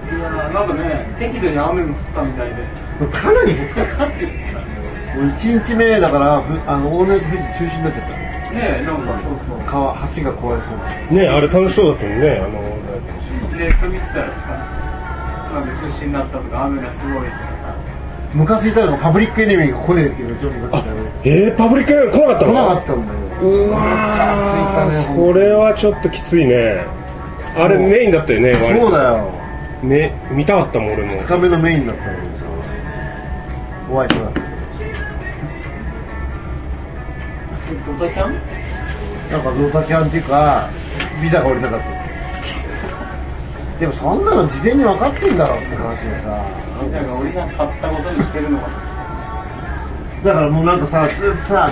いやーなんかね適度に雨も降ったみたいでかなり1日目だからオールナイトフジ中止になっちゃったねえなんかそうそう橋が壊れそうね、あれ楽しそうだったもんね。 ネット見てたらさなんか中止になったとか雨がすごいとかさムカついたのがパブリックエネミーが来ねえっていうの超ムカついたよパブリックエネミー来なかったの？ 来なかったんだよ。 うわー、それはちょっときついね。あれメインだったよね。 そうだよ。 見たかったもん俺も。 2日目のメインだったのにさ。ホワイトだった。 ドタキャン？ なんかドタキャンっていうかビザが下りなかった。でもそんなの事前に分かってんだろって話でさ。 ビザが下りなかったことにしてるのか。 だからもうなんかさ、ずっとさ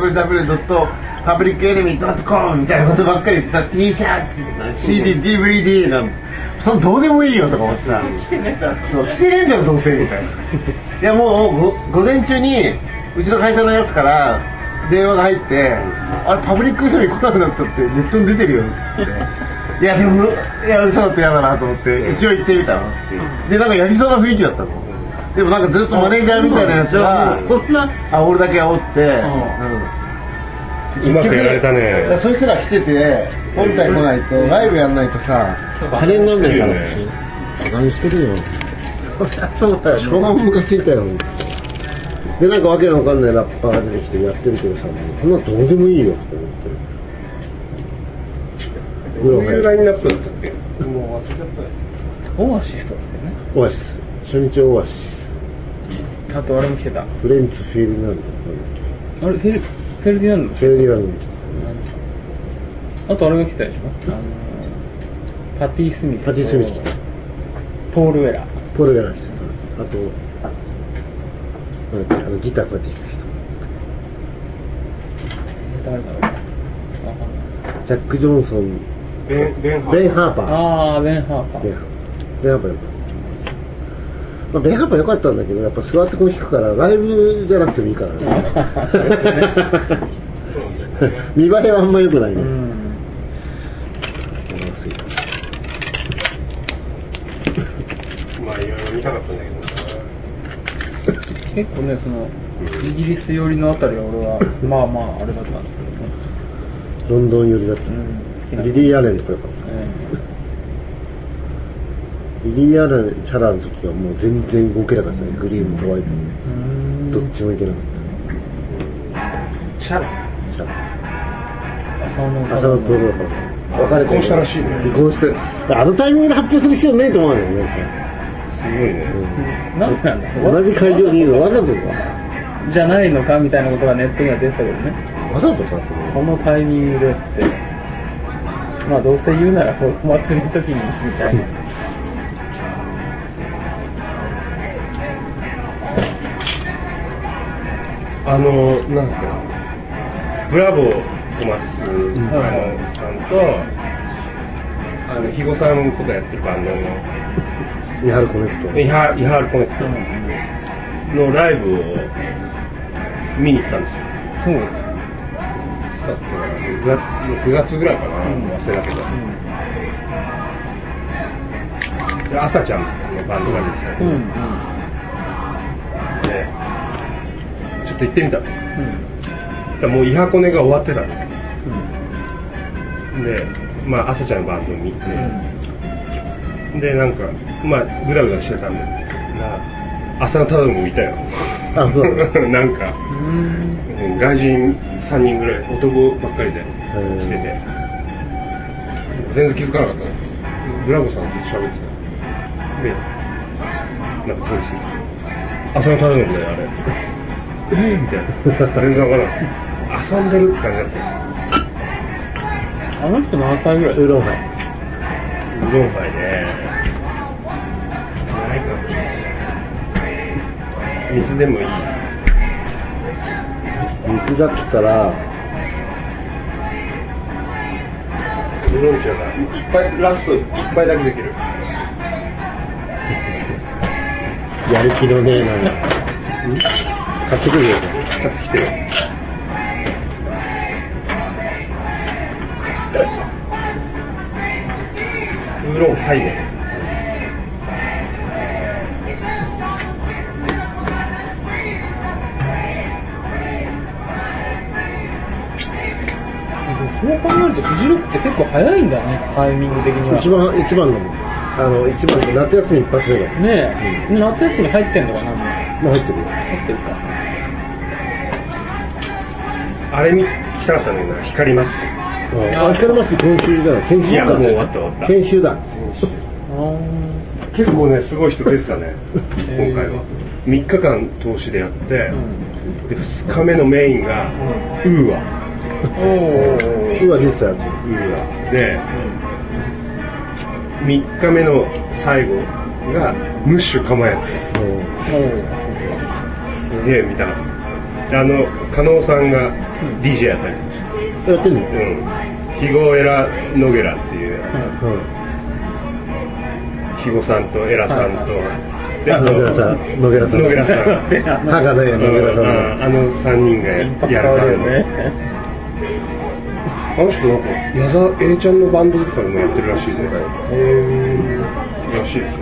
www.publicenemy.com みたいなことばっかり言ってさ T シャツ、CD、DVD なんてそのどうでもいいよとか思ってさ来てねえだろ。 そう来てねえんだよどうせみたいないやもう午前中にうちの会社のやつから電話が入ってあれパブリックエネミー来なくなったってネットに出てるよっつっていやでも嘘だと嫌だなと思って一応行ってみたのでなんかやりそうな雰囲気だったのでもなんかずっとマネージャーみたいなやつがそんな俺だけ煽ってうまくやられたね。 そいつら来てて本体来ないとライブやんないとさ金になんないからでしょ何してるよそうだよ超ムカついたよでなんかわけのわかんないラッパーが出てきてやってるけどさこんなのどうでもいいよって思ってどういうラインナップだったっけ？ もう忘れちゃったよ。オアシストですよね。 オアシス初日オアシスあとあれも来てた。 フレンツフェルディナンドあれフェルディナンド。 フェルディナンドみたいあとあれが来たでしょ。パティ・スミス。 パティ・スミス来たポール・ウェラー。 ポール・ウェラー来たあとギターこうやって弾く人誰だろう。 ジャック・ジョンソンベン・ハーパーああベン・ハーパー。 ベン・ハーパーよかった、ベン・ハーパーよかったんだけどやっぱ座ってこう弾くからライブじゃなくてもいいからね見栄えはあんま良くないね、 まあいろいろ見たかったんだけど結構ねそのイギリス寄りのあたりは俺はまあまああれだったんですけどね。 ロンドン寄りだった、 好きなリリー・アレンとかよかった、リリー・アレンチャラの時はもう全然動けなかったねグリーンもホワイトもどっちもいけなかったチャラ浅野と別れて離婚したらしいね。 離婚してあのタイミングで発表する必要ないと思うのよなんかすごいね。 なんなんだ同じ会場にいるのわざとかじゃないのかみたいなことがネットには出てたけどね。 わざとかこのタイミングでってまあどうせ言うならお祭りの時にみたいななんかブラボー小松さんと肥後さんとかやってるバンドのイハルコネクトイハールコネクトのライブを見に行ったんですよ。6月ぐらいかな、忘れたけど、で朝ちゃんのバンドが出てたでちょっと行ってみたの、もうイハコネが終わってたの、でまあ朝ちゃんのバンドを見て、でなんかまあグダグダしてたんで浅野忠信もいたよなんか外人3人ぐらい男ばっかりで来てて全然気づかなかったね。ブラボーさんずっと喋ってたでなんか通り過ぎて浅野忠信だよあれみたいな全然わからない遊んでるって感じだった。 あの人何歳ぐらい？ ウーロンハイねないかもしれない。水でもいい。 水だったらウーロン茶がいっぱいラスト1杯だけできる。 やる気のねえな買ってくるよ買ってきてよ。ウーロンハイね。 そう考えるとフジロックって結構早いんだね、タイミング的には。 一番の一番の夏休み一発目だねえ、夏休み入ってんのかな。 もう入ってるよ。 入ってるか。 あれ見来たかったんだけどな、光祭り。 光ります今週だ、先週だいやもう終わった先週だ。 結構ねすごい人出てたね今回は。3日間通しでやって、で2日目のメインがウーア。 うわ出てたやつ。 ウーアで、3日目の最後がムッシュかまやつ。すげえ見たかった。加納さんが DJ やったりやってんの？ ヒゴエラノゲラっていう、ヒゴさんとエラさんと、であと野寺さん博多屋野寺さん 3人がやるからね。あの人なんか矢沢 A ちゃんのバンドとかでもやってるらしいね。らしいですよ。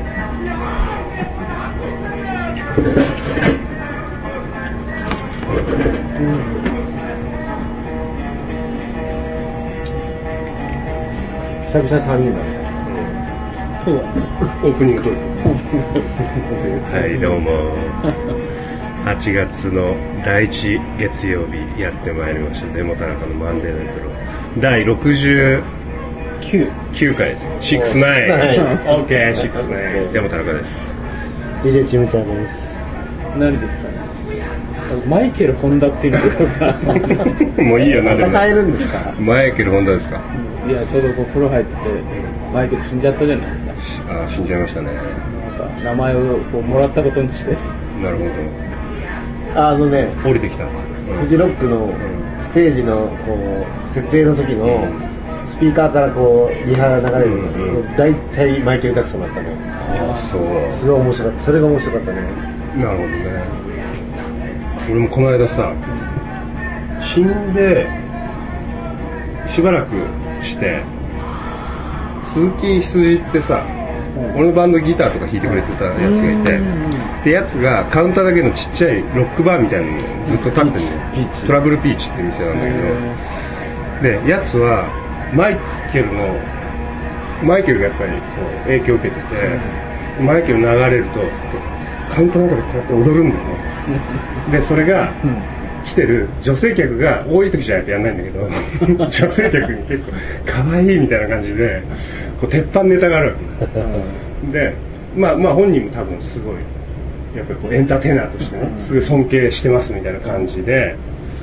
久々3人だね。 そうだね。 オープニングトーク。はいどうも。8月の第1月曜日やってまいりました。デモ田中のマンデーナイトロ第69回です。69 OK 69デモ田中です。 DJ ちむちゃんです。 何ですかね、マイケル・ホンダっていうのもういいよな。でも戦えるんですか？ マイケル・ホンダですか？ いやちょうどこう風呂入っててマイケル死んじゃったじゃないですか。 ああ死んじゃいましたね。 なんか名前をこうもらったことにして。 なるほど。降りてきた。 フジロックのステージのこう設営の時のスピーカーからこうリハが流れるの大体マイケル・ジャクソンだったね。 ああそうすごい面白かった。それが面白かったね。 なるほどね。俺もこの間さ死んでしばらくして鈴木羊ってさ、俺のバンドギターとか弾いてくれてたやつがいて、でやつがカウンターだけのちっちゃいロックバーみたいなのにずっと立ってんね。トラブルピーチって店なんだけど、でやつはマイケルがやっぱりこう影響を受けてて、マイケル流れるとカウンターの中でこうやって踊るんだよね。でそれが、来てる女性客が多い時じゃないとやんないんだけど女性客に結構可愛いみたいな感じでこう鉄板ネタがあるわけ、でまあ本人も多分すごいやっぱりこうエンターテイナーとしてねすごい尊敬してますみたいな感じで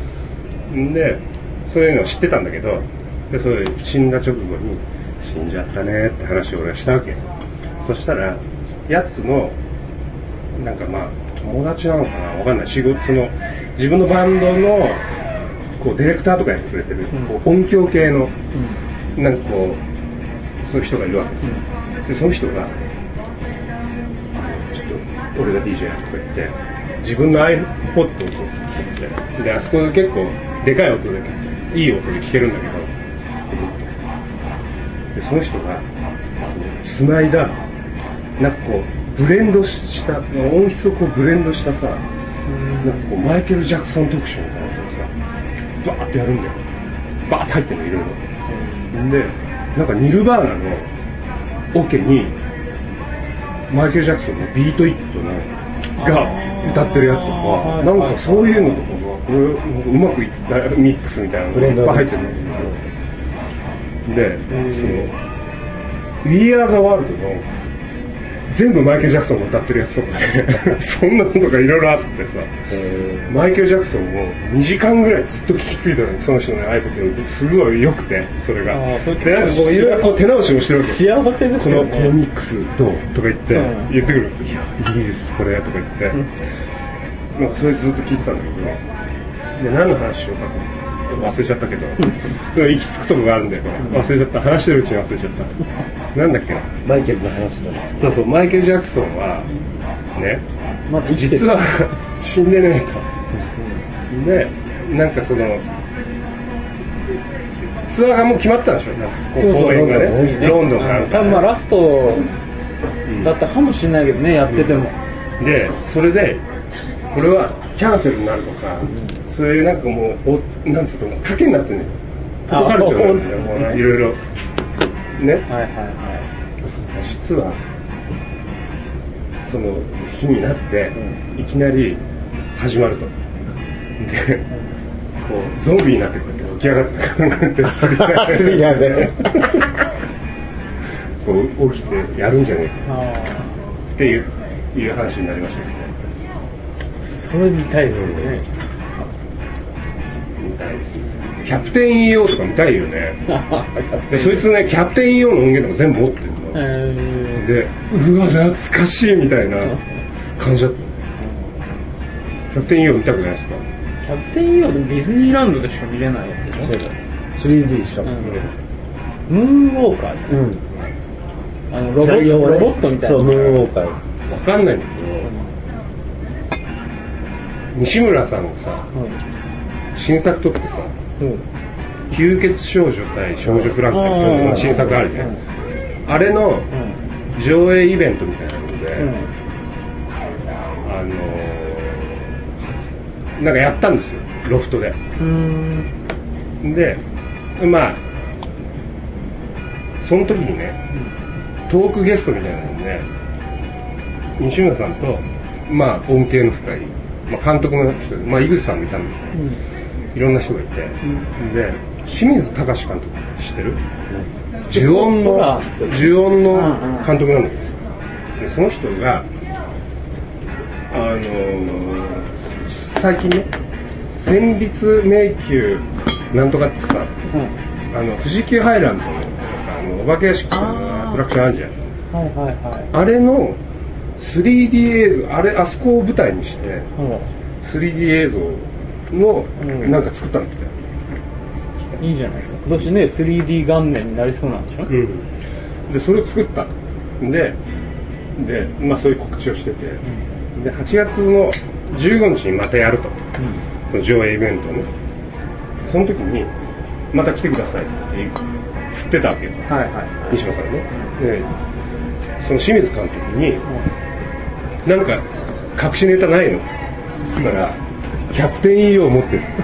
そういうのを知ってたんだけど、でそれ死んだ直後に死んじゃったねって話を俺はしたわけ。そしたらやつのなんかまあ友達なのかなわかんない、仕事その自分のバンドのこうディレクターとかやってくれてる、こう音響系の、なんかこうそういう人がいるわけですよ。でその人がちょっと俺が DJ やとか言って自分の iPod を取ってであそこで結構でかい音でいい音で聴けるんだけど、でその人がつないだなんかこうブレンドした音質をこうブレンドしたさ、なんかこうマイケル・ジャクソン特集みたいなのをさバーってやるんだよ。バーって入ってるのいろいろで、なんかニルバーナのオケにマイケル・ジャクソンのビート・イットのが歌ってるやつとか、なんかそういうのとかがこれうまくいったミックスみたいなのがいっぱい入ってるんだけど、でその We Are the World の全部マイケル・ジャクソンが歌ってるやつとかねそんなのとかいろいろあってさ、マイケル・ジャクソンを2時間ぐらいずっと聴き継いだのに、その人の iPod すごい良くて、それがでなんかこういろいろ手直しもしてるわけ。 幸せですよね。 このミックスどうとか言って、言ってくる。いやいいですこれとか言って、なんかそれずっと聴いてたんだけど、で何の話しようかと忘れちゃったけどそれ行き着くとこがあるんだよね。忘れちゃった、話してるうちに忘れちゃった。なんだっけな、 マイケルの話だね。 そうマイケル・ジャクソンはね、 まだ生きてる。 実は死んでねえと。でなんかそのツアーがもう決まってたんでしょ、なんかこう公演がね、ロンドンから多分まあラストだったかもしれないけどね、やってても。 でそれでこれはキャンセルになるとか、そういうなんかもうなんつうの賭けになってるのよ。 トカルチャーなんだよ、もうね、いろいろね。 はいはいはい。 実はその日になって、いきなり始まると。で、こうゾンビになってこうやって起き上がってスリラーでこう起きてやるんじゃねえかっていう話になりましたけどね。 それ見たいですよね。 見たいです。キャプテン EO とか見たいよね。でそいつね、キャプテン EO の音源とか全部持ってるの。で、うわ懐かしいみたいな感じだった。キャプテン EO 見たくないですか？ キャプテン EO でもディズニーランドでしか見れないやつでしょ。 そうだ 3D しかも、 ムーンウォーカーじゃん、ロボットみたいな。 そう、ムーンウォーカー。 わかんないんだけど、西村さんがさ、新作撮ってさ、吸血少女対少女フランケンっていう新作あるじゃん。あれの上映イベントみたいなので、なんかやったんですよ、ロフトで。で、まあその時にね、トークゲストみたいなので西村さんと、まあ恩恵の深い、まあ、監督の人で、まあ、井口さんもいたんだけど、いろんな人がいて、で清水崇監督知ってる？呪音の監督なんだけどさ、でその人が最近ね、戦慄迷宮なんとかってさ、富士急ハイランドのお化け屋敷っていうのがアトラクションあるじゃん。あれの 3D 映像、あそこを舞台にして、3D 映像のなんか作ったんだって。 いいじゃないですか。今年ね 3D 元年になりそうなんでしょ。 でそれを作ったで、まあそういう告知をしてて、で8月の15日にまたやると、その上映イベントをね。その時にまた来てくださいってつってたわけよ、西村さんがね。でその清水監督になんか隠しネタないの？つったらキャプテン EO を持ってるんですよ。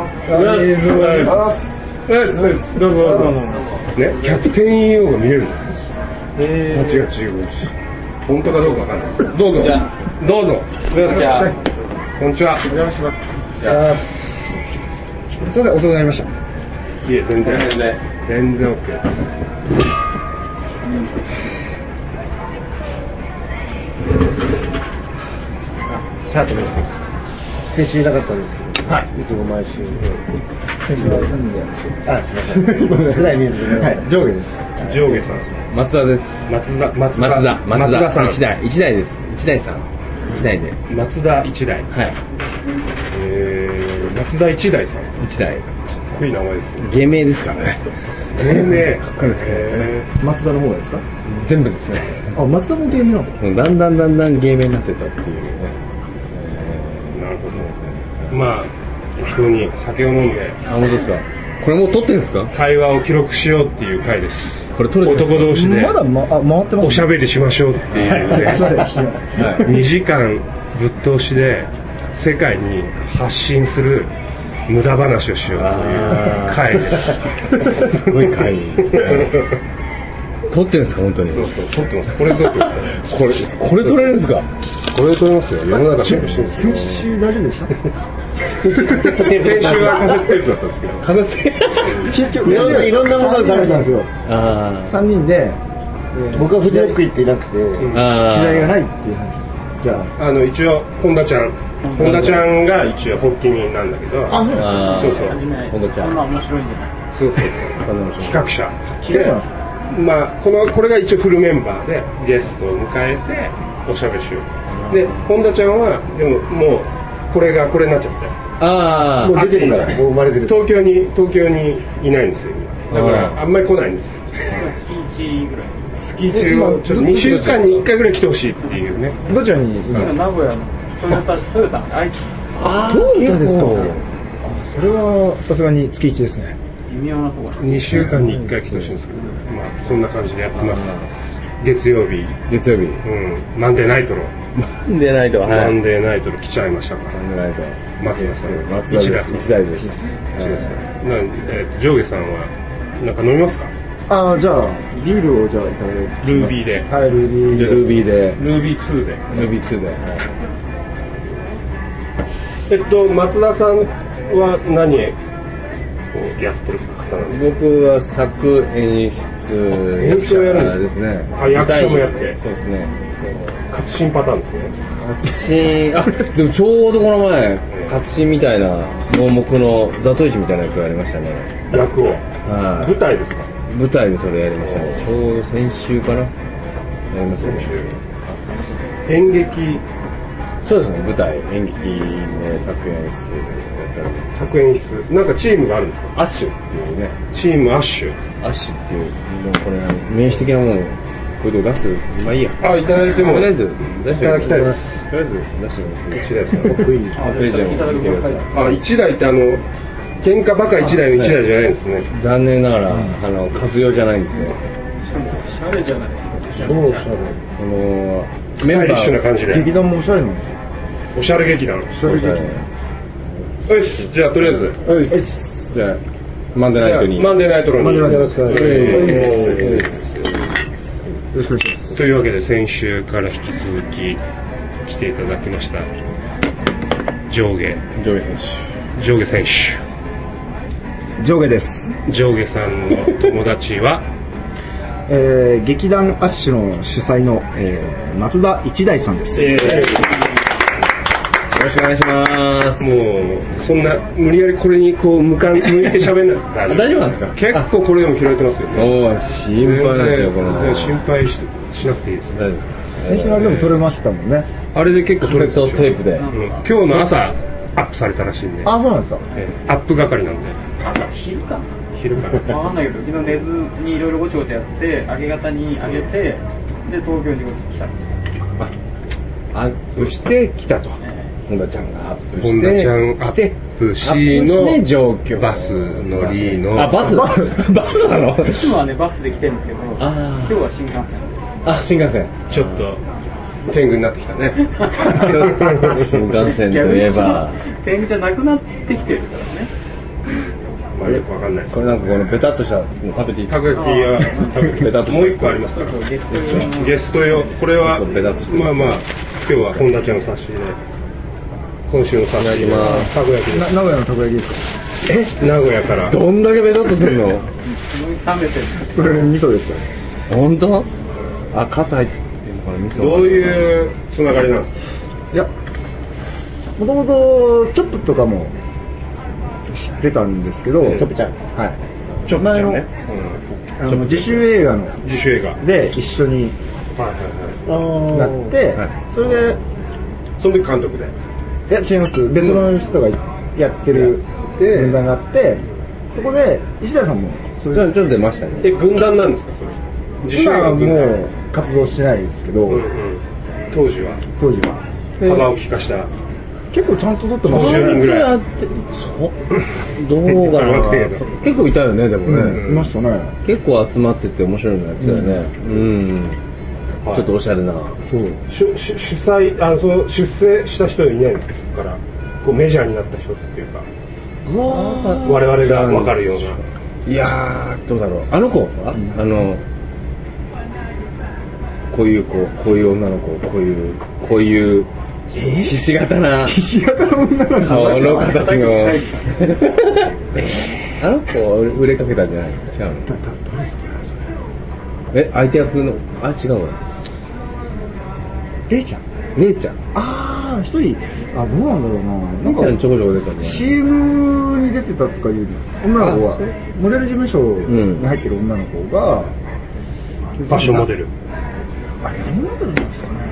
どうぞね、キャプテン EO が見れるの。8月15日。本当かどうかわかんないです。どうぞ。どうぞ。こんにちは。お邪魔します。 すいません、遅くなりました。 いえ、全然 OK です。 チャートお願いします。先週いなかったんですけど、いつも毎週。先週は休んで。すみません。世代見えずで、上下です。 上下さん。 松田です。 松田さん。 一代です。一代さん。一代で。 松田一代。 はい。 松田一代さん。 一代。 かっこいい名前ですね。 芸名ですからね。 芸名。 かっこいいですけどね。 松田の方がですか？ 全部ですね。 松田も芸名なんですか？ だんだん芸名になってたっていうね。 なるほど。まあ人に酒を飲んで。 本当ですか？これもう撮ってるんですか？ 会話を記録しようっていう回です。 これ撮れてるんですか？ 男同士でまだ回ってます。 おしゃべりしましょうっていうね。2時間ぶっ通しで世界に発信する無駄話をしようという回です。 すごい回ですね。撮ってるんですか本当に？ そう撮ってます。これ撮ってます。 これ撮れるんですか？ これ撮れますよ。世の中でしてるんですよ。 先週大丈夫でした？ 先週はカセットテープだったんですけど。 カセットテープ。 結局いろんなものがダメなんですよ。3人で僕はフジロック行っていなくて機材がないっていう話。じゃあ一応本田ちゃんが一応発起人なんだけど。そう本田ちゃん。 面白いんじゃない？ そう企画者で、まあこれが一応フルメンバーでゲストを迎えておしゃべりしよう。で本田ちゃんはでももうこれになっちゃって。 もう出てるからもう生まれてる。 東京にいないんですよ。だからあんまり来ないんです。 月1ぐらい。 月1をちょっと2週間に1回ぐらい来てほしいっていうね。 どちらに今？ 名古屋のトヨタ愛知。 トヨタですか？それはさすがに月1ですね。 微妙なところ。 2週間に1回来てほしいんですけど、まあそんな感じでやってます。月曜日。マンデーナイトの。 マンデーナイト来ちゃいましたから。 マンデーナイト。 松田さん。 一代です。 上下さんはなんか飲みますか？ ああ、じゃあビールをじゃあいただきます。 ルービーで。 はい、ルービーで。 ルービーで。 ルービー2で。 ルービー2で。 松田さんは何をやってる方なんですか？ 僕は作演出演出をやるんですね。 あ、役者もやって。 そうですね。 活心パターンですね。 活心、あ、でもちょうどこの前、活心みたいな盲目の座頭市みたいな役やりましたね。 役を。 はい。 舞台ですか？ 舞台でそれやりましたね。ちょうど先週かな。やりましたね。 演劇。 そうですね、舞台、演劇の作演出やっております。 作演出。なんかチームがあるんですか？ アッシュっていうね。 チームアッシュ。 アッシュっていう、もうこれ、名詞的なものを、これで出す、まあいいや。 あ、いただいても。 とりあえず、出していただきたいです。 とりあえず、出してみます。 1台ですか？かっこいい。 あ、プレゼンを見てください。 あ、1台って喧嘩バカ1台の1台じゃないんですね。 残念ながら、活用じゃないんですね。 おしゃれじゃないですか。 そうおしゃれ。 スタイリッシュな感じで。 劇団もおしゃれなんですよ。 おしゃれ劇団。 おしゃれ劇団。 よし、じゃあとりあえず。 よし。じゃあ、マンデーナイトに。 マンデーナイトロに。 マンデーナイトロですか。よろしくお願いします。 というわけで先週から引き続き来ていただきました上下選手。 上下です。 上下さんの友達は劇団アッシュの主催の、松田一大さんです。 よろしくお願いします。 もうそんな無理やりこれにこう向いて喋んなくて大丈夫なんですか？ 結構これでも拾えてますよね。 そう、心配なんですよ、この。 全然心配しなくていいです。 大丈夫ですか？ 先週のあれでも撮れましたもんね。 あれで結構カセットテープで。 今日の朝アップされたらしいんで。 あ、そうなんですか。 アップ係なんで。 朝昼かな。 昼からわかんないけど、昨日寝ずにいろいろごちゃごちゃやって明け方に上げて、で東京に来た。 アップして来たと。本田ちゃんがアップして本田ちゃんアップしの状況、 バス乗りの。 あ、バスなの？ いつもはねバスで来てるんですけど、今日は新幹線。 あ、新幹線。 ちょっと天狗になってきたね。 新幹線といえば天狗じゃなくなってきてるからね。 まあよくわかんないです。 これなんかこのベタっとしたの食べていいですか？ たこ焼きは食べてベタっとしたもう一個ありますからゲスト用。これはベタっとしてまあまあ今日は本田ちゃんの差し入れ、今週の差し入れはたこ焼きです。 名古屋のたこ焼きですか？ 名古屋からどんだけベタっとするの？ 冷めてる。 これ味噌ですか？ 本当？あ、カツ入ってるのかな、味噌。 どういうつながりなんですか？ いや、もともとチョップとかも知ってたんですけど、 チョップちゃん、 はい、 ちょっと前の、自主映画の自主映画で一緒になって、それでその時監督で。 いや違います、別の人がやってる軍団があって、そこで石田さんもそれちょっと出ましたね。 軍団なんですかそれ？自主映今は画軍団。 もう活動してないですけど、 当時は幅を利かした結構ちゃんと撮ってます 10人ぐらい。 どうかな。結構いたよね、でもね。 いましたね。 結構集まってて面白いのやつだよね。ちょっとおしゃれな。 主催その出世した人いないんですか？そこからこうメジャーになった人っていうか、我々が分かるような。 いやー、どうだろう。あの子はこういう子、こういう女の子、こういうひし形な女の子顔の形のあの子売れかけたんじゃないの？違うの？ 誰ですか？ 相手役の、あ、違うの？ レイちゃん。ああ、一人、あ、どうなんだろうな。 レイちゃんちょこちょこ出たね。 CM に出てたとかいう女の子はモデル事務所に入ってる女の子が、 ファッションモデル。 あれ何モデルなんですかね。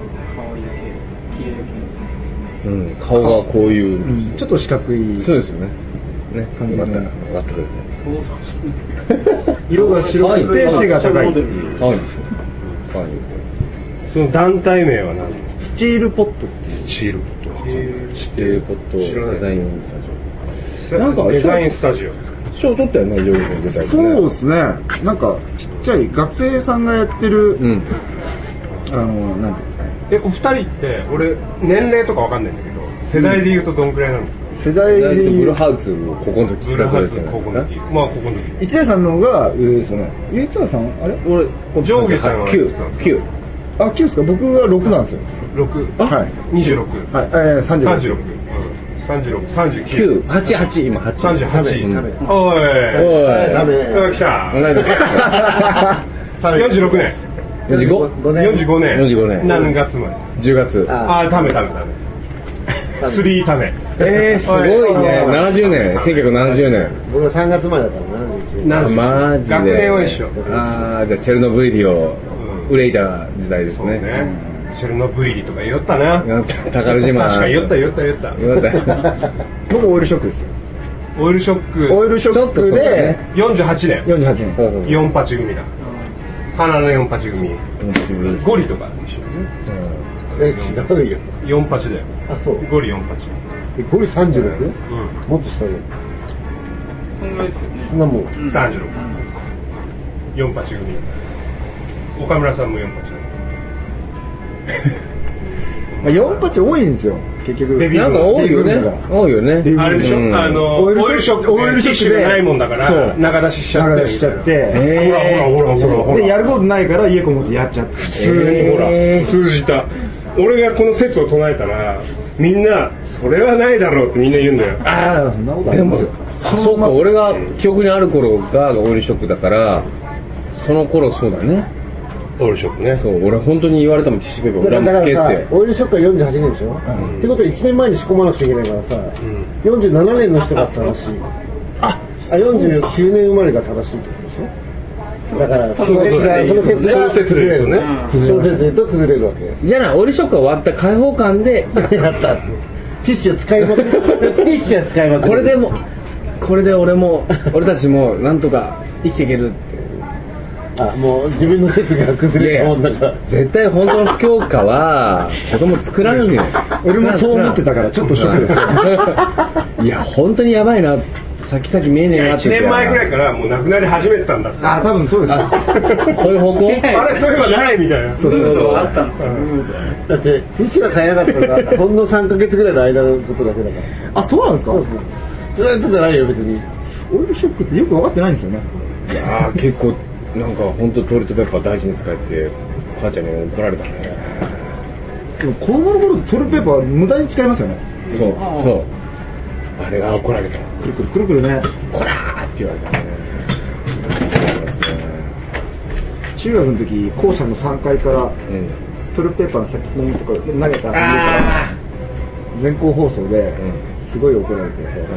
顔がこういう、 ちょっと四角い。 そうですよね。 感じで分かってくれて。 色が白くて背が高い。 可愛いんですよ。可愛いんですよ。 その団体名は何ですか？ スチールポットっていう。 スチールポット。 スチールポットデザインスタジオ。 なんかデザインスタジオ。 賞取ったよね、上位の舞台。 そうですね。なんかちっちゃい学生さんがやってる、なんていうんですかね。 お二人って俺年齢とかわかんないんだけど、世代で言うとどんくらいなんですか？ 世代でブいうルーハウスをここの時ブルーハウスの高校の時、まあ高校の時。 一年さんの方が上ですよね。ゆうつわさんあれ俺上下ちゃんは 9 あ9ですか。僕は6なんですよ。 6、 はい 26、 はい36 36、39、 988今8 38。おい、 ダメ来た。 同い年 46年。 45 45年。 45年何月まで。 10月あ、ため。3ため。 すごいね。70年1970年。 僕は3月前だったの、71年。 マジで学年は一緒。 ああ、じゃあチェルノブイリを憂いた時代ですね。 そうね。チェルノブイリとか言おったな。 宝島確かに言った。 言った僕オイルショックですよ。 オイルショック。 オイルショックで 48年。 48年です。 4八組だ。花の4八組。ゴリとか一緒ね。 違うよ。 4八だよ。 あ、そう。 ゴリ4八。 ゴリ 36？ うん。 もっと下で。 そんぐらいですよね。 そんなもん。 36。4八組。岡村さんも4八だ。 48多いんですよ結局。 ベビーなんか多いよね。多いよね。 あれでしょ、オイルショックでティッシュがないもんだから長出ししちゃって長出ししちゃってほらでやることないから家こもってやっちゃってほら通じた。俺がこの説を唱えたらみんなそれはないだろうってみんな言うんだよ。 ああそんなことありでもますよ。 そうか、俺が記憶にある頃がオイルショックだからその頃そうだね。 オイルショックね。 そう俺本当に言われたもんティッシュペーパー裏だ向けからさ、 ってオイルショックは48年でしょ、ってことは1年前に仕込まなくちゃいけないからさ、47年の人が正しい。49年生まれが正しいってことでしょ。だからその説が崩れるね。その説で言うと崩れるわけ。 じゃあなオイルショックが終わった開放感でやった。ティッシュ使いまくり。ティッシュは使いまくり。 これで俺たちもなんとか生きていけるってあ、もう自分の説が崩れたもんだから。 絶対本当の不況下は子供作らんよ。 俺もそう思ってたからちょっとショックですよ。 いや本当にやばいな先々見えねえなって 1年前ぐらいからもうなくなり始めてたんだって。 あ多分そうですそういう方向あれそういえばないみたいな。 そうあったんですよ。 だってティッシュが買えなかったのがほんの3ヶ月ぐらいの間のことだけだから。 あそうなんですか。 ずっとじゃないよ別に。 オイルショックってよく分かってないんですよね。 いやー結構なんか本当トイレットペーパー大事に使えて母ちゃんに怒られたね。 でも子供の頃トイレットペーパー無駄に使いますよね。 そうあれが怒られた。 くるくるくるくるね。 こらーって言われたね。 中学の時校舎の3階からトイレットペーパーの先っぽのとか投げた遊びから全校放送ですごい怒られて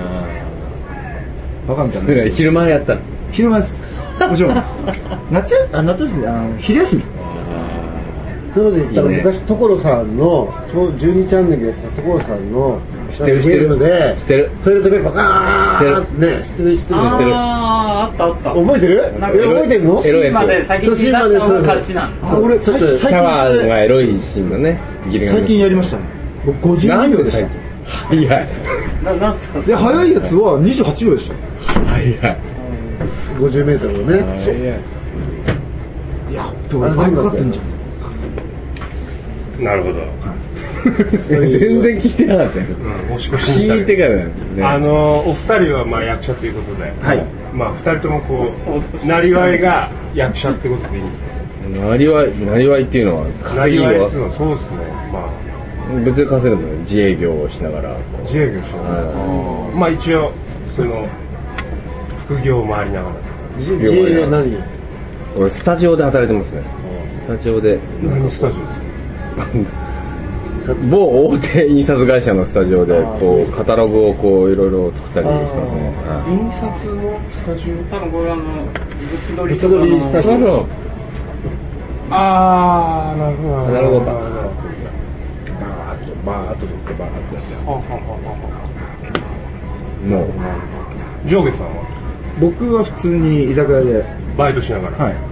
バカみたいな。 昼間やったの。 昼間ですもちろん夏ですね。昼休み。 なので言ったら昔所さんの12チャンネルでやってた所さんの知ってるゲームで知ってるトイレットペーパーガーッね知ってるあーあった覚えてる？覚えてるの？ エロいやつまで先に出したのが勝ちなんです。 あ俺シャワーがエロいシーンのね。 最近やりましたね。僕52秒でした。 早いなんですか。 で早いやつは28秒でした早い 50メートルのね。 いや今日バイクかかってんじゃん。 なるほど。 全然聞いてなかったよ。 おしこしに聞いてからね。 お二人はまあ役者ということで、まあ二人ともこうなりわいが役者ってことでいいんですか？ なりわいっていうのはな稼ぎりわいっていうのははそうですね。まあ別に稼いでも自営業をしながら自営業しながら、まあ一応その副業を回りながら。 自営は何？ 俺スタジオで働いてますね。スタジオで何スタジオですか？ 某大手印刷会社のスタジオでこうカタログをこういろいろ作ったりしてますね。 印刷のスタジオ？ 多分これ物撮りスタジオ。 ああ、なるほど。 なるほど。 ババーッと取ってバーッとやってもう上下さんは僕は普通に居酒屋でバイトしながら。 はい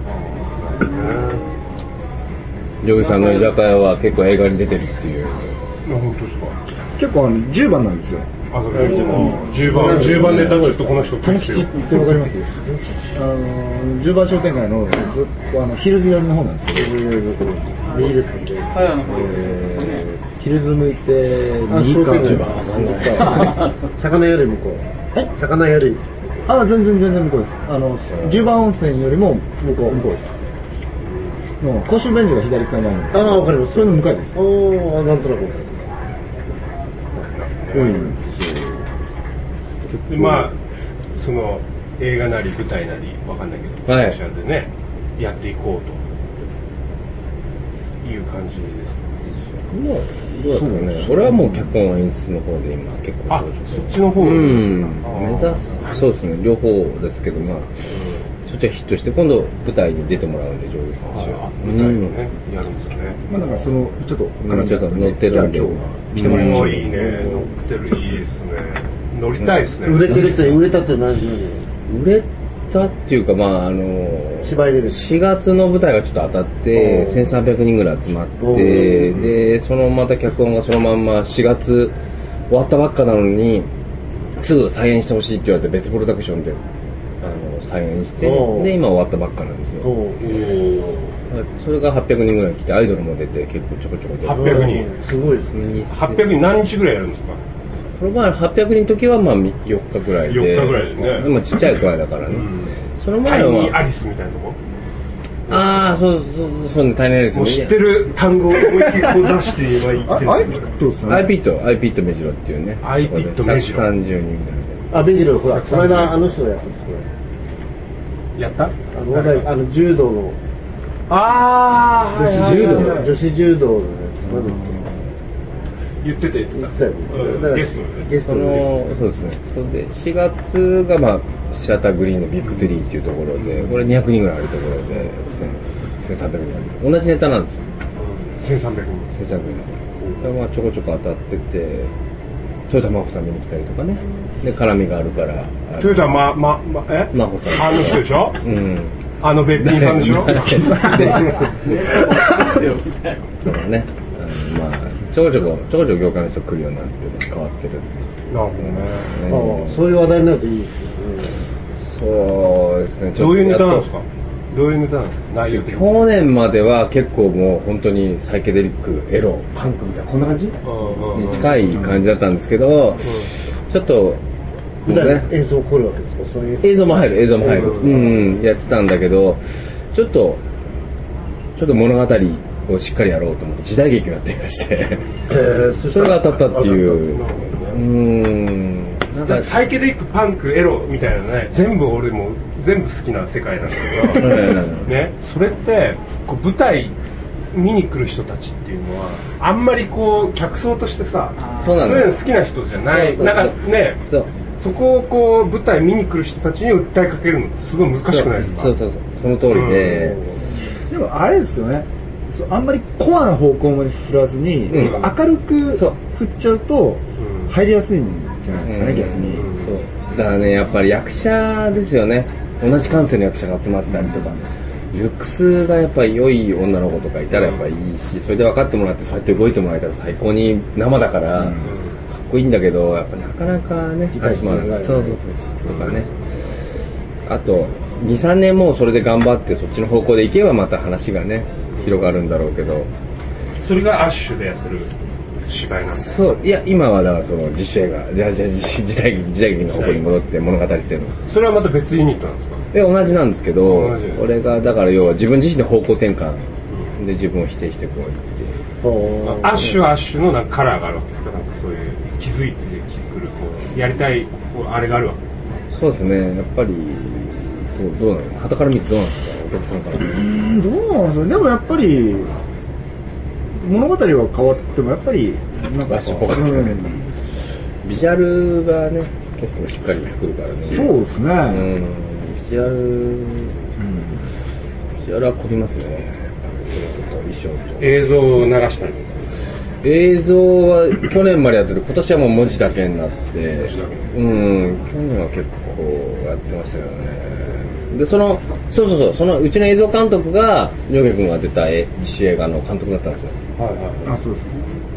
上木さんの居酒屋は結構映画に出てるっていう。 本当ですか？ 結構10番なんですよ。 あ、それ10番ネタちょっとこの人トン吉ってわかります？10番商店街のずっとヒルズ寄りの方なんですけど、 いいですかね。 早の方ヒルズ向いて右側魚より向こう。はい。魚より。 全然向こうです。10番温泉よりも向こうです。もう公衆便所が左側にあるんです。 わかります。 それの向かいです。 なんとなく。 多いんですよ。 でまあその映画なり舞台なりわかんないけど、会社でねやっていこうという感じですか。 もうどうですかね。それはもう脚本演出の方で今結構そっちの方目指すそうですね両方ですけどそっちはヒットして今度舞台に出てもらうんで上手さん舞台をねやるんですね。 なんかそのちょっと乗ってるんで今日来てもらいましょう。 いいね乗ってるいいですね乗りたいですね。 売れたって何時売れたっていうか芝居でです 4月の舞台がちょっと当たって1300人ぐらい集まってでそのまた脚本がそのまんま4月終わったばっかなのにすぐ再演してほしいって言われて別プロダクションで再演してで今終わったばっかなんですよ。それが800人ぐらい来てアイドルも出て結構ちょこちょこ出て 800人すごいですね。 800人何日ぐらいやるんですか。 この前800人の時は4日ぐらいで 4日ぐらいですね。 でもちっちゃい声だからね、その前タイニーはアリスみたいなとこ。 そうねタイニーアリスもう知ってる単語を思いっきりこう出して言えばいいってどうですか。 アイピット目白っていうねアイピット目白 130人ぐらい目白ほらこの間あの人がやったんですこれやった柔道の女子柔道のやつまだ言ってたよゲストそうですね。それで4月がシアターグリーンのビッグツリーっていうところでこれ200人ぐらいあるところで1300人同じネタなんですよ。 1300人でちょこちょこ当たってて豊田真帆さん見に来たりとかねで絡みがあるから豊田真帆さんあの人でしょ。べっぴんさんでしょ。 そうねちょこちょこ業界の人来るようになって変わってる。 なるほどね。 そういう話題になるといいですよね。 そうですね。 どういうネタなんですか。どういうネタなんですか。内容的に去年までは結構もう本当にサイケデリックエロパンクみたいなこんな感じに近い感じだったんですけどちょっと舞台の映像起こるわけですか。そういう映像も入るやってたんだけどちょっと物語をしっかりやろうと思って時代劇をやってみましてそれが当たったっていうなんかサイケデリックパンクエロみたいなね俺も全部好きな世界なんだけどねそれってこう舞台見に来る人たちっていうのはあんまりこう客層としてさそういうの好きな人じゃないなんかねそこをこう舞台見に来る人たちに訴えかけるのってすごい難しくないですか。 そうその通りででもあれですよねあんまりコアな方向まで振らずに、明るく振っちゃうと入りやすいんじゃないですかね、逆に。 そうだからねやっぱり役者ですよね。同じ感性の役者が集まったりとか、ルックスがやっぱり良い女の子とかいたらやっぱりいいしそれで分かってもらってそうやって動いてもらえたら最高に生だからかっこいいんだけどやっぱなかなかね理解してもらえないそうとかねあと 2,3 年もうそれで頑張ってそっちの方向でいけばまた話がね広がるんだろうけどそれがアッシュでやってる芝居なんですそういや今はだからその自主映画時代劇の方向に戻って物語してるのそれはまた別ユニットなんですか。 同じなんですけど俺がだから要は自分自身で方向転換で自分を否定してこういってアッシュはアッシュのなんかカラーがあるわけですか。なんかそういう気づいてくるこうやりたいあれがあるわけ。 そうですねやっぱりどうなの傍から見てどうなんですかお客さんからどうなんですか。でもやっぱり物語は変わってもやっぱりなんかビジュアルがね結構しっかり作るからね。 そうですね、 ビジュアルは凝りますね。衣装と映像を流したり映像は去年までやってて今年はもう文字だけになって去年は結構やってましたけどね。でそのうちの映像監督が上下君が出た自主映画の監督だったんですよ。 あそうですね。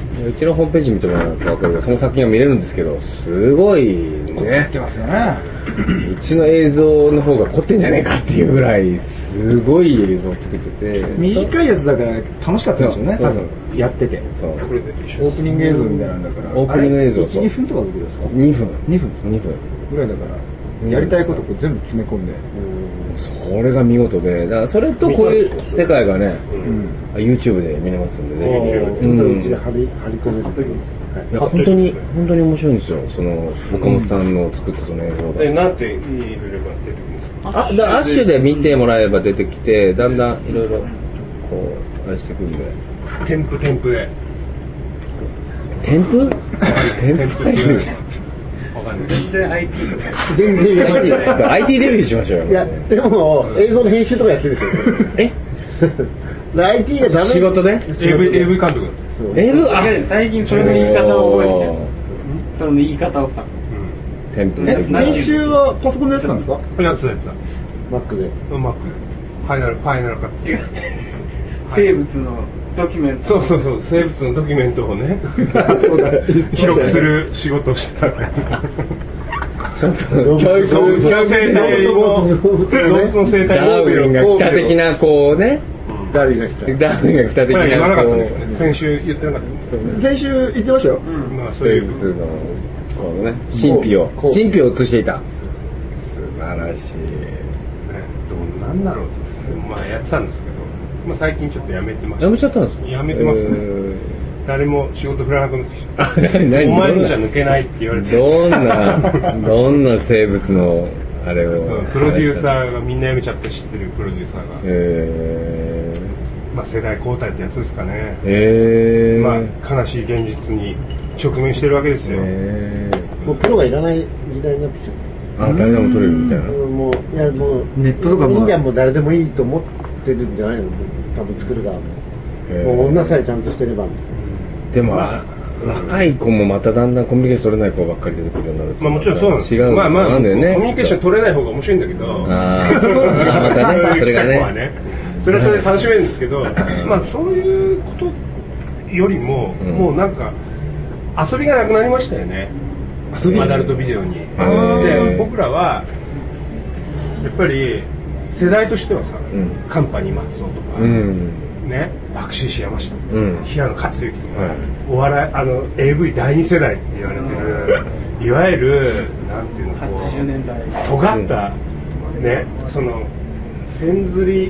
うちのホームページ見てもらうと分かるけどその作品が見れるんですけどすごいねてますよね。 うちの映像の方が凝ってんじゃねえかっていうぐらいすごい映像を作ってて短いやつだから楽しかったんでしょうね、 そう多分やってて。 そうこれで一緒オープニング映像みたいなんだから。 オープニング映像あれ 1,2 分とかどれですか 2分 2分ですか 2分ぐらいだからやりたいことこう全部詰め込んで。 それが見事でだからそれとこういう世界がね、YouTube で見れますんでねうちで張り込めるといいですね。 いや本当に面白いんですよその岡本さんの作ったその映像がなんて入れれば出てくるんですか？ アッシュで見てもらえれば出てきてだんだんいろいろこうあれしてくるんで添付で添付ファイルわかんない。 全然 IT とか全然やばい。 IT デビューしましょうよいや、でも、映像の編集とかやってるんですよ。 え IT がダメ。 仕事で AV 監督。 AV あ最近それの言い方を覚えてきたその言い方をさ添付的な編集はパソコンでやってたんですか？ やつだ。 マックで。 うまく。ファイナルカット。 違う生物のドキュメントそう生物のドキュメントをね記録する仕事をしてたからちょっと動物の生態を動物の生態ダーウィンが来た的なこうねダーウィンが来た。 ダーウィンが来た的言わななこかったんだけどうね先週言ってなかった先週言ってましたよ。 まあそういう生物のこのね神秘を映していた素晴らしいどんなんだろうとまあやってたんですけどまあ最近ちょっとやめてましたやめちゃったんですか？ やめてますね誰も仕事振らなくなってきちゃった何お前じゃ抜けないって言われてどんな生物のあれをプロデューサーがみんな辞めちゃって知ってるプロデューサーがまあ世代交代ってやつですかねまあ悲しい現実に直面してるわけですよもうプロがいらない時代になってきちゃった。 誰でも撮れるみたいなもう、いやもう、 ネットとかも人間も誰でもいいと思ってるんじゃないの多分作る側も。もう女さえちゃんとしてれば。 でも若い子もまただんだんコミュニケーション取れない子ばっかり出てくるようになるまあもちろんそうなんです違うまあなんだよねコミュニケーション取れない方が面白いんだけどそうですかまたねそれがねそれはそれで楽しめるんですけどまあそういうことよりももうなんか遊びがなくなりましたよねアダルトビデオにで僕らはやっぱり世代としてはさカンパニー松尾とかね爆心師山下平野勝之とかお笑いAV 第二世代って言われてるいわゆるなんていうのこう 80年代尖ったねその線ずり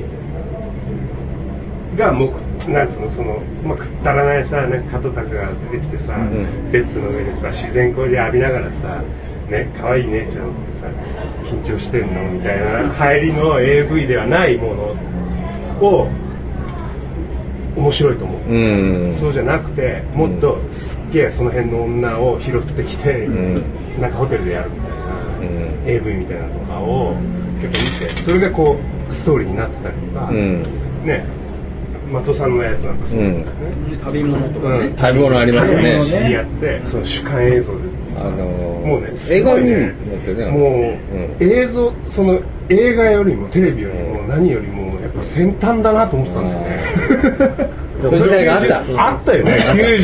がなんつうのそのまあくったらないさね角高が出てきてさベッドの上でさ自然光で浴びながらさね可愛い姉ちゃんってさ緊張してんのみたいな入りの AV ではないものを面白いと思う、そうじゃなくてもっとすっげえその辺の女を拾ってきて、なんかホテルでやるみたいな、AV みたいなのとかを結構見てそれがこうストーリーになってたりとか、ね松尾さんのやつなんかそうですね、 旅物とかね、 旅物ありますよねやってその主観映像でもうねすごいねもう映像その映画よりもテレビよりも何よりもやっぱ先端だなと思ったんだよねそういう時代があったよね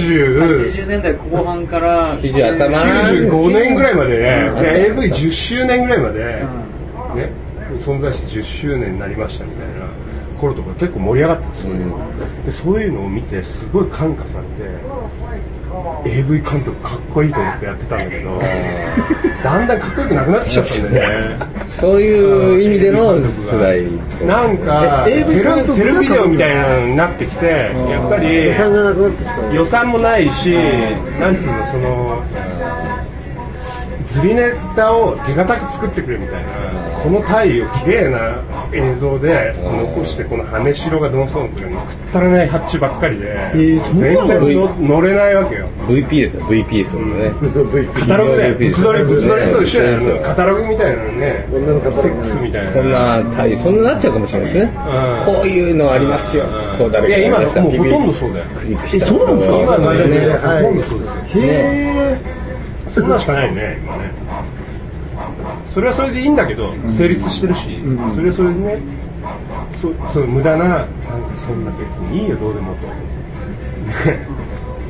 80年代後半から 90頭 95年ぐらいまでね AV10 周年ぐらいまでね存在して10周年になりましたみたいな頃とか結構盛り上がってそういうのでそういうのを見てすごい感化されて AV 監督かっこいいと思ってやってたんだけどだんだんかっこよくなくなってきちゃったんだよねそういう意味での世代なんかセルビデオみたいなのになってきてやっぱり予算がなくなってきた。 予算もないしなんつうのそのずりネタを手堅く作ってくれみたいなこの体を綺麗な映像で残してこの羽根白がどうそうのくったらない発注ばっかりで全然乗れないわけよ VP ですよ VP ですよねカタログで物撮りと一緒やねカタログみたいなのねセックスみたいなそんななっちゃうかもしれないですねこういうのありますよこう誰かいや今もうほとんどそうだよそうなんですか？ 今のねはいほとんどそうですよへえ。 そんなしかないね今ねそれはそれでいいんだけど成立してるしそれはそれでねその無駄ななんかそんな別にいいよどうでもと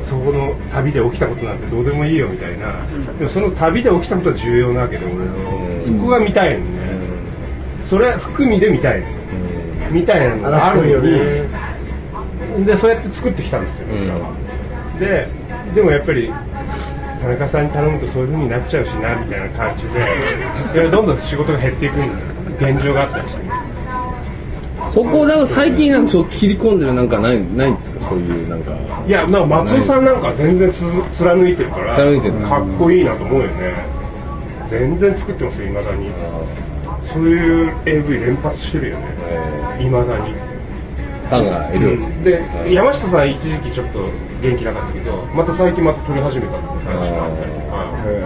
そこの旅で起きたことなんてどうでもいいよみたいな、でもその旅で起きたことは重要なわけで俺の、そこが見たいのね、それは含みで見たいの、みたいなのがあるよね。でそうやって作ってきたんですよ、でもやっぱり田中さんに頼むとそういう風になっちゃうしなみたいな感じでどんどん仕事が減っていく現状があったりして、ね、 そこだから最近なんかそう切り込んでるなんかないんですか、そういうなんか。 いやなんか松尾さんなんか全然貫いてるからかっこいいなと思うよね。全然作ってますよ、未だに。そういう AV 連発してるよね、未だに。 ファンがいる、 で、山下さん一時期ちょっと元気なかったけど、また最近また撮り始めたって話があったりとか、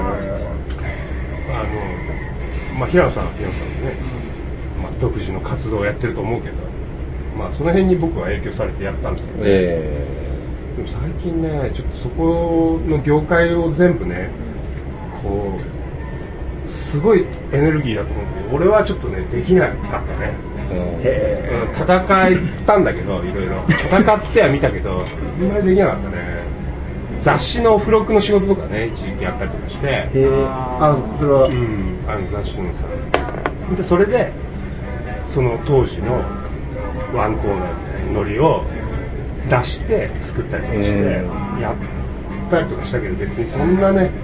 まあ平野さんは平野さんでね、まあ、独自の活動をやってると思うけど、まあその辺に僕は影響されてやったんですけど、でも最近ねちょっとそこの業界を全部ねこうすごいエネルギーだと思うけど、俺はちょっとねできなかったね。戦ったんだけど、いろいろ戦っては見たけどあんまりできなかったね。雑誌の付録の仕事とかね一時期やったりとかして、 それは、 雑誌のさで、それでその当時のワンコーナーみたいなノリを出して作ったりとかしてやったりとかしたけど、別にそんなね、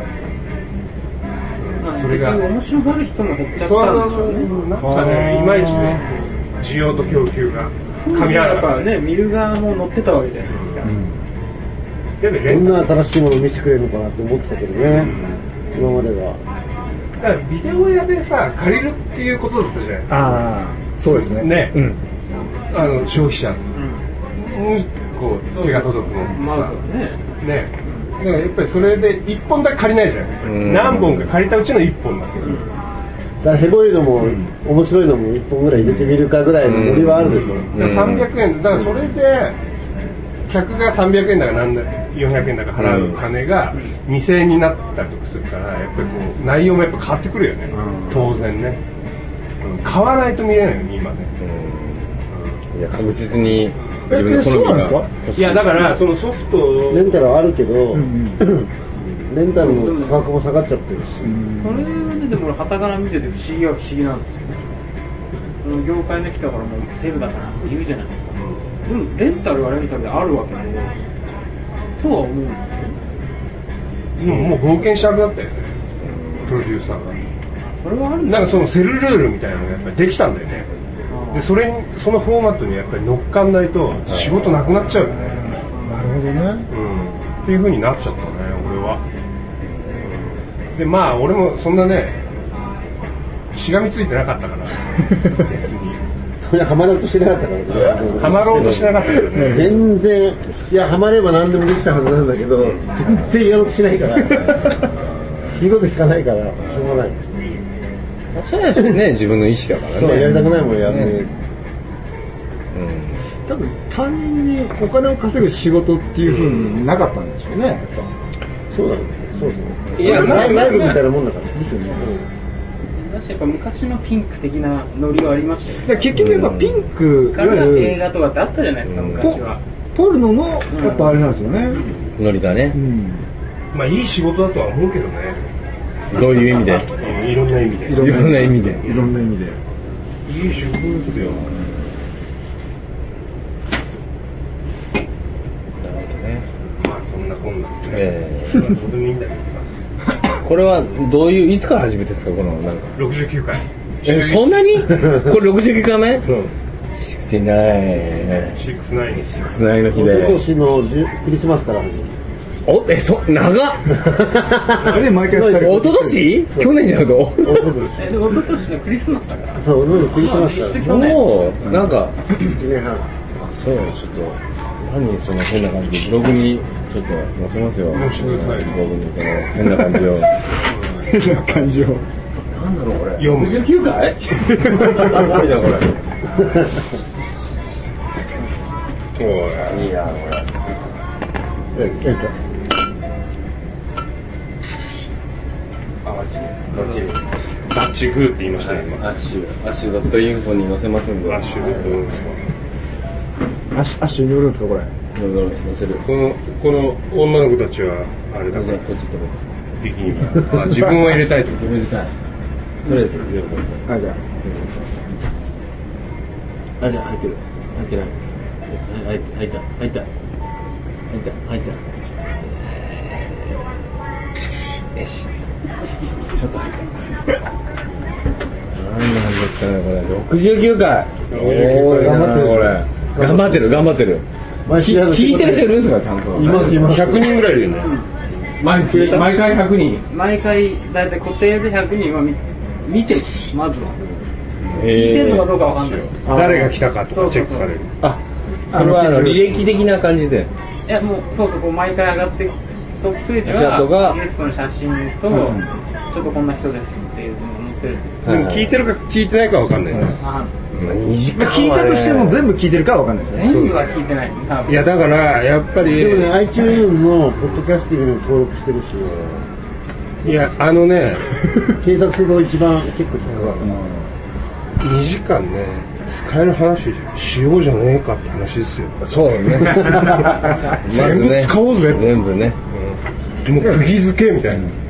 それが面白がる人も減っちゃったんでしょうね。 なんかね、いまいちね需要と供給が噛み合わなかった。 やっぱね、見る側も乗ってたわけじゃないですか。 どんな新しいものを見せてくれるのかなって思ってたけどね、今までは。 だからビデオ屋でさ借りるっていうことだったじゃない。 ああ、そうですね。 ね、消費者にこう手が届くのマウスはね。 だからやっぱりそれで1本だけ借りないじゃん。何本か借りたうちの1本ですよ。 だからヘボいのも面白いのも1本ぐらい入れてみるかぐらいのノリはあるでしょ。 だから300円だからそれで客が300円だか400円だか払う金が2000円になったりとかするから、やっぱりこう内容もやっぱ変わってくるよね、当然ね。買わないと見れないよね今ね。 いや確実に自分の好みが。 いやだからそのソフトレンタルはあるけど、レンタルの価格も下がっちゃってるし、 それはね、でも傍から見てて不思議は不思議なんですよね。その業界の人からもセールだからって言うじゃないですか。でもレンタルはレンタルであるわけでとは思うんですよ。 もう冒険したくなったよね、プロデューサーが。 それはあるんなんかそのセルルールみたいなのがやっぱりできたんだよね。でそのフォーマットにやっぱり乗っかんないと仕事なくなっちゃうよね。 なるほどね。 っていう風になっちゃったね俺は。でまあ俺もそんなねしがみついてなかったから別にそれはハマろうとしてなかったからね。 ハマろうとしてなかったけどね。 全然いやハマれば何でもできたはずなんだけど、全然やろうとしないから仕事引かないからしょうがない。 そうやしね、自分の意思だからね。 そうやりたくないもんやって多分単純にお金を稼ぐ仕事っていう風になかったんでしょうね、やっぱ。 そうだね、そうそう。 いやライブみたいなもんだからですよね。 だしやっぱ昔のピンク的なノリはありましたよね。 結局やっぱピンク、 から映画とかってあったじゃないですか昔は。 ポルノのやっぱあれなんですよね。 ノリだね。 まあいい仕事だとは思うけどね。 どういう意味で？ いろんな意味で。 いろんな意味で。 いろんな意味で。 いい仕事ですよ。まあそんなこんなね。どうでもいいんだけどさ。 これはどういういつから始めてですかこのなんか。 69回。 そんなに？これ69回目？ そう。 69の日で。 一昨年のクリスマスから始める。 長っで毎回2人。 一昨年？去年じゃなくて。 で一昨年のクリスマスだから。 そう、クリスマスから。 もうなんか 1年半。 そうちょっと何その変な感じでブログにちょっと載せますよ。 載せてください。 ブログにこの変な感じを。 変な感じを。 なんだろうこれ。 69回？ すごいなこれ。いいなこれ。 バッチグーって言いましたね今。 アッシュドットインフォに載せますんで。 アッシュドットインフォ。 アッシュによるんですかこれ。 乗せる。 この女の子たちはあれだからこっち行ってもビキニは自分は入れたいと。 自分入れたい。それですよ。 あ、じゃあ、じゃあ入ってる。入ってない。入った。よし。ちょっと入った。何なんですかねこれ。69回。 69回頑張ってるこれ。頑張ってる。聞いてる人いるんですかちゃんと。 います 100人ぐらいいるよね。 毎回100人。 毎回だいたい固定で100人は見てます。まずは聞いてるのかどうかわかんない。 誰が来たかとかチェックされる。 あ、それは履歴的な感じで。 いやもうそうこう毎回上がってトップページはゲストの写真と、ちょっとこんな人ですっていうのを載ってるんですけど、 でも聞いてるか聞いてないかわかんない。 2時間聞いたとしても全部聞いてるかは分かんないですね。 全部は聞いてない多分。 いやだからやっぱりでもね iTunes のポッドキャスティングにも登録してるし、 いや検索すると一番結構引っかかる。 2時間ね使える話しようじゃねえかって話ですよ。 そうね。 全部使おうぜ。 全部ね。 でも釘付けみたいな。